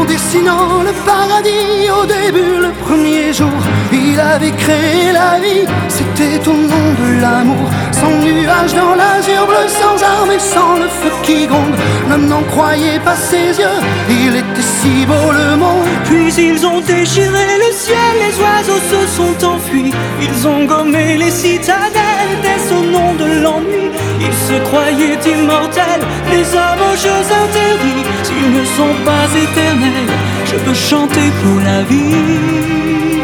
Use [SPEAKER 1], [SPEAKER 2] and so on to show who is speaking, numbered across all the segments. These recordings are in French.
[SPEAKER 1] dessinant le paradis au début, le premier jour, il avait créé la vie. C'était au nom de l'amour, sans nuage dans l'azur bleu, sans armes et sans le feu qui gronde. L'homme n'en croyait pas ses yeux, il était si beau le monde.
[SPEAKER 2] Puis ils ont déchiré le ciel, les oiseaux se sont enfuis. Ils ont gommé les citadelles, était au nom de l'ennui. Ils se croyaient immortels, les hommes aux jeux interdits. S'ils ne sont pas éternels, je peux chanter pour la vie.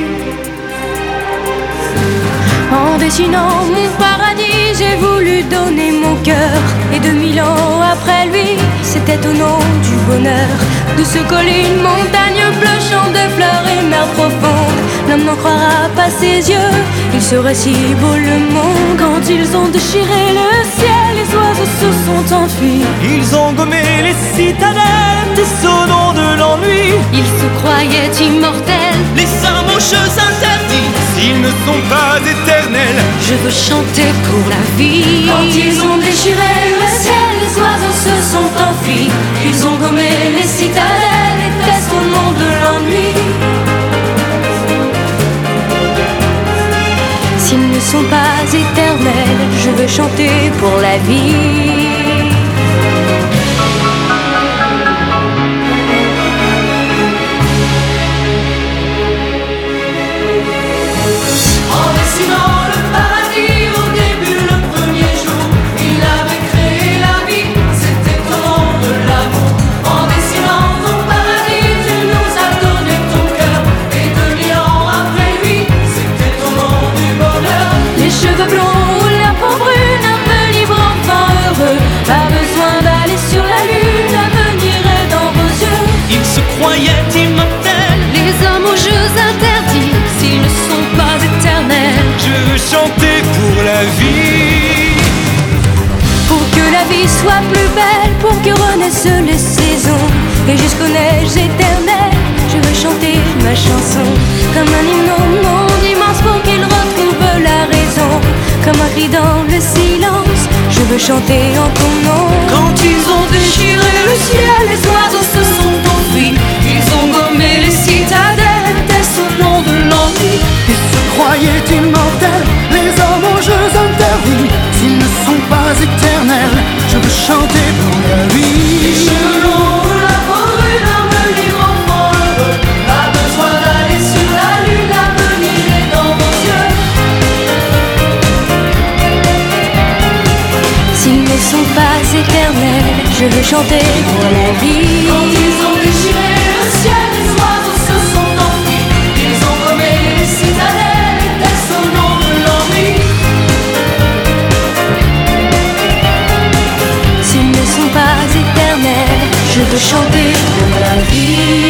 [SPEAKER 3] En dessinant mon paradis, j'ai voulu donner mon cœur. Et 2000 ans après lui, c'était au nom du bonheur. Douce colline, montagne bleu, champ de fleurs et mer profonde. L'homme n'en croira pas ses yeux, il serait si beau le monde. Quand ils ont déchiré le ciel, les oiseaux se sont enfuis.
[SPEAKER 2] Ils ont gommé les citadelles, des au nom de l'ennui.
[SPEAKER 3] Ils se croyaient immortels,
[SPEAKER 2] les hommes aux jeux interdits. S'ils ne sont pas éternels,
[SPEAKER 3] je veux chanter pour la vie. Quand ils ont déchiré le ciel, les oiseaux se sont enfuis. Ils ont gommé les citadelles, était au nom de l'ennui. S'ils ne sont pas éternels, je veux chanter pour la vie. Soit plus belle pour que renaissent les saisons. Et jusqu'aux neiges éternelles, je veux chanter ma chanson. Comme un hymne au monde immense pour qu'il retrouve la raison. Comme un cri dans le silence, je veux chanter en ton nom.
[SPEAKER 2] Quand ils ont déchiré le ciel, les oiseaux se sont enfuis. Ils ont gommé les citadelles, était au nom de l'ennui.
[SPEAKER 1] Ils se croyaient immortels, les hommes aux jeux interdits. S'ils ne sont pas éternels, je veux chanter pour la vie.
[SPEAKER 2] Les cheveux longs, la peau brune, un peu libre, enfant heureux. Pas besoin d'aller sur la lune, l'avenir est dans vos yeux.
[SPEAKER 3] S'ils ne sont pas éternels, je veux chanter pour la vie.
[SPEAKER 2] Quand ils ont déchiré le ciel, les oiseaux se sont enfuis. Ils ont gommé les citadelles, était au nom de l'ennui.
[SPEAKER 3] S'ils ne sont pas éternels, je veux chanter pour la vie.